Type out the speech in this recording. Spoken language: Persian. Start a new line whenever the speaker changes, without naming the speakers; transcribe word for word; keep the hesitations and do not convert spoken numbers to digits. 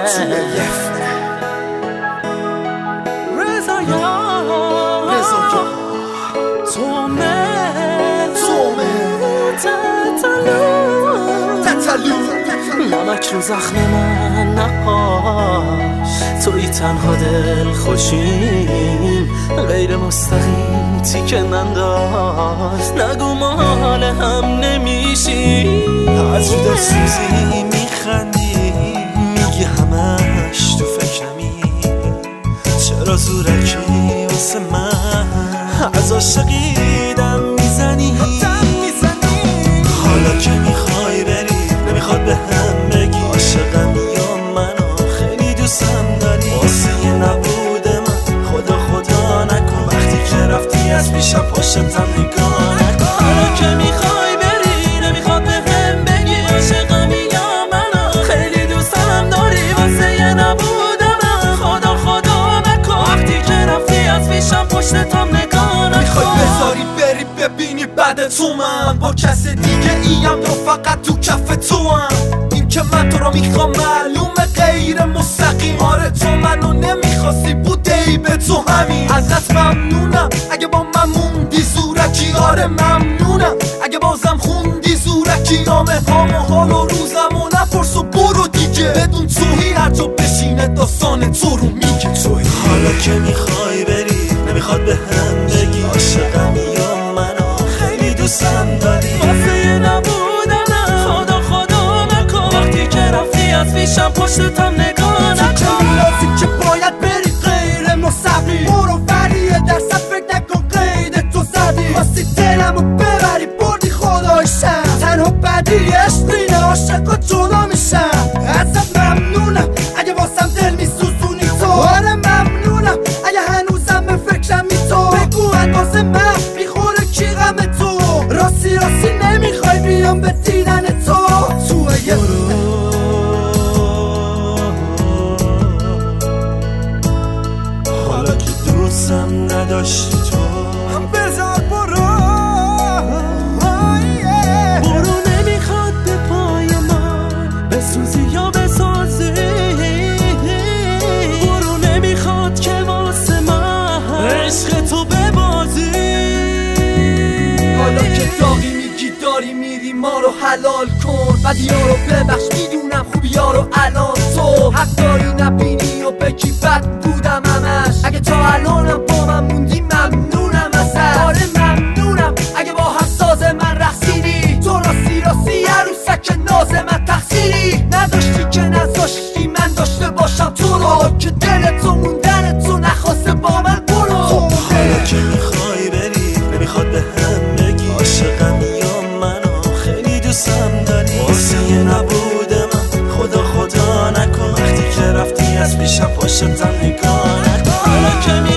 رضا یا رضا یا تومه تومه تتلو تتلو نمک رو زخم من نقاش توی تنها دل خوشیم غیر مستقیم تیکه ننداز نگو مال هم نمیشی از رو دل سوزی میخندی میگی همش تو فکرمی چرا زورکی واسه من از عاشقی دم میزنی حالا که میخوای بری نمیخواد به هم بگی عاشقم یا منو خیلی دوستم داری واسه یه نبود من خدا خدا نکن وقتی که رفتی از پیشم پشتم نگاه نکن حالا که میخوای بری نمیخواد به هم بگی عاشقم یا منو خیلی دوستم داری واسه یه نبود من خدا خدا نکن وقتی که رفتی از پیشم پشتم نگاه نکن میخوای بذاری بری ببینی بعد تو من با کس دیگه ایم یا فقط تو کف تو هم این که من تو رو میخوام معلومه غیر مستقیم آره تو منو نمیخواستی بوده ای به تو همین ازت ممنونم اگه با من موندی زورکی آره ممنونم اگه بازم خوندی زورکی نامه هام و حال و روزم و نپرس و برو دیگه بدون توهی هر جا بشینه داستان تو رو میگه توی حالا که میخوای بری نمیخواد به هم بگی عاشقم یا منو خیلی دوستم داری واسه یه نبودنم خدا خدا نکن وقتی که رفتی از پیشم پشتم نگاه نکن لازی که باید بری غیر مستقیم برو وریه درصد فکر نکن قید تو زدی خواستی دلمو ببری بردی خدایشم تنها بدی عشقینه عاشقا جدا میشم ازت ممنونم اگه واسم دل میسوزونی تو آره ممنونم اگه هنوزم به فکرمی تو بگو اندازه من میخوره کی غم تو راستی راستی نمیخوای بیام به دیدن تو تو یه حالا که دوستم نداشتی تو بذار برو برو نمیخواد به پای من بسوزی یا بسازی برو نمیخواد که واسه من عشق تو ببازی حالا که داغی میگی داری میری ما رو حلال کن بدیا رو ببخش میدونم خوبیا رو الان تو حق داری نبینی و بگی بد بودم همش اگه تا الانم با من موندی ممنونم ازت آره ممنونم اگه با هم ساز من رقصیدی تو راستی راستی عروسک ناز من تقصیری نداشتی که نذاشتی من داشته باشم تو رو حالا که دل تو موندن تو نخواسته با من برو حالا که میخوای بری نمیخواد به هم بگی عاشقم یا منو خیلی دوستم داری واسه یه نبود من خدا خدا نکن وقتی که رفتی از پیشم پشتم نگاه نکن حالا که